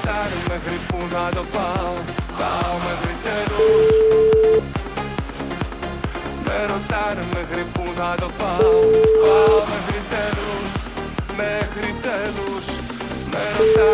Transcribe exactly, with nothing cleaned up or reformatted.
ρωτάνε μέχρι που θα το πάω. Πάω μέχρι τέλους. Με ρωτάνε μέχρι που θα το πάω. Πάω μέχρι τέλους. Μέχρι τέλους. Με ρωτάνε